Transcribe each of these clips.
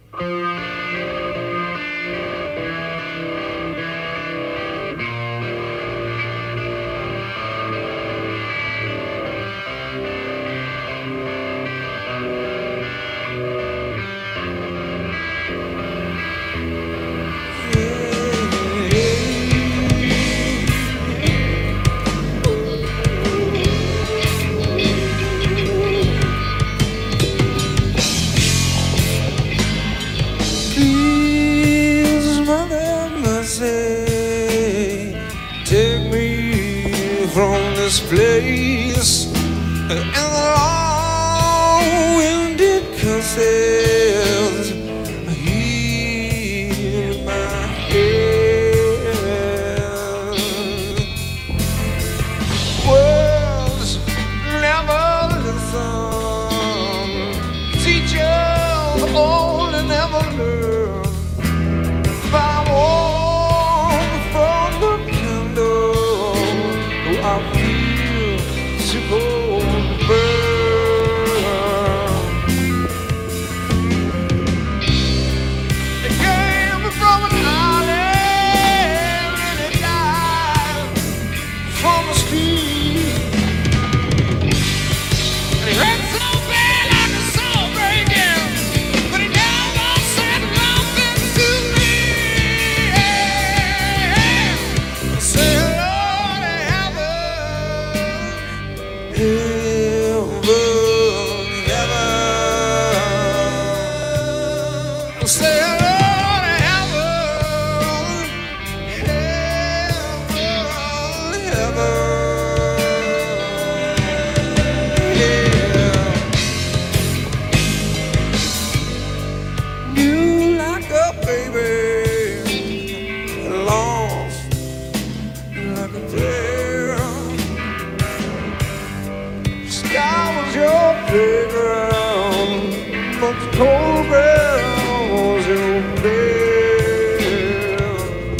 Please, Mother Mercy, take me from this place and the long-winded curses heal my head. Words never listen, teachers only never learn. If I walk from the candle, oh, I feel supposed to burn. It came from an island and it died from a street. And it hurt so bad like a soul breaking, but it never said nothing to me. Say hello to heaven, heaven. Say hello to heaven, heaven, heaven. You like a baby, lost like a prayer. Sky was your playground, but the cold ground was your bed.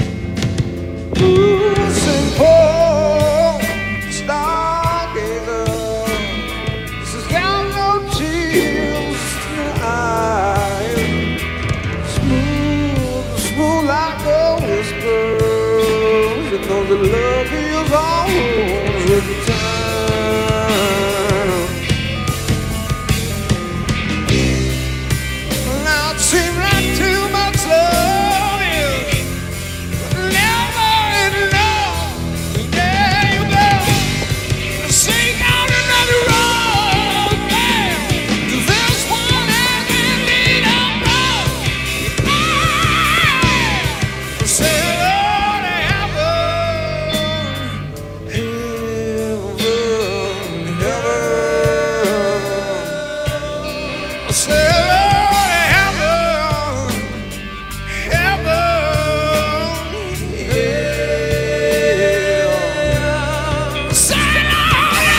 Ooh, St. Paul, stargazer, says got no tears in your eyes. Smooth, smooth like a whisper. It knows that love heals all wounds with time. Now it seems like too much love is never enough. There you go. Sing out another road, man. This one has been need of love. Say hello to heaven, heaven, heaven. Say hello to heaven, heaven, yeah. Say hello to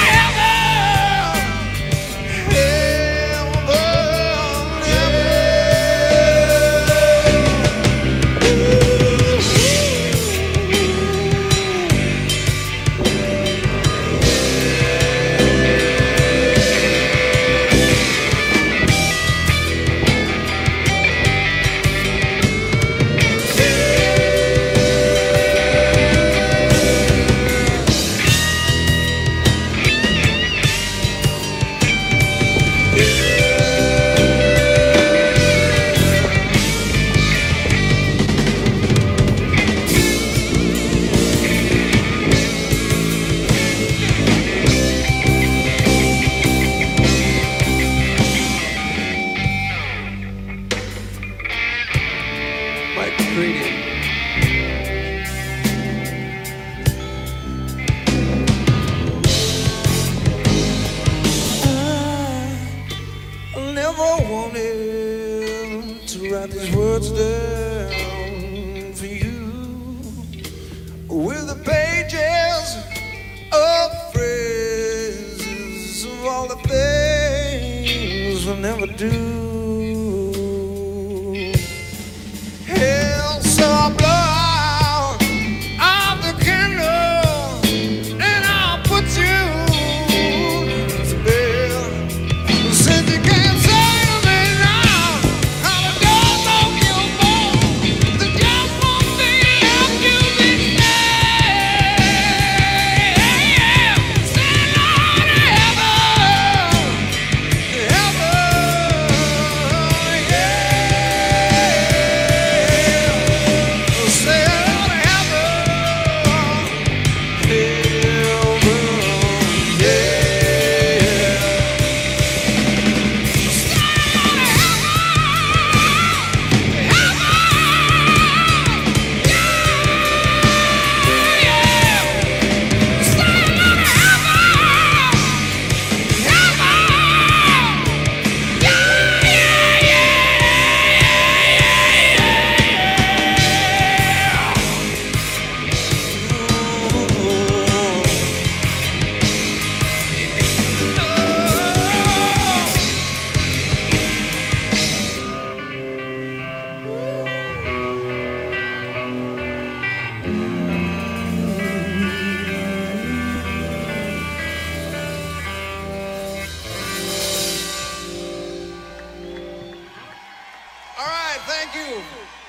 Mike Grady. I never wanted to write these words down for you with the pages of phrases of all the things we'll never do. Hell, so I blow out the candle and I'll put you to bed. Since you can't say to me now, how to go Thank you.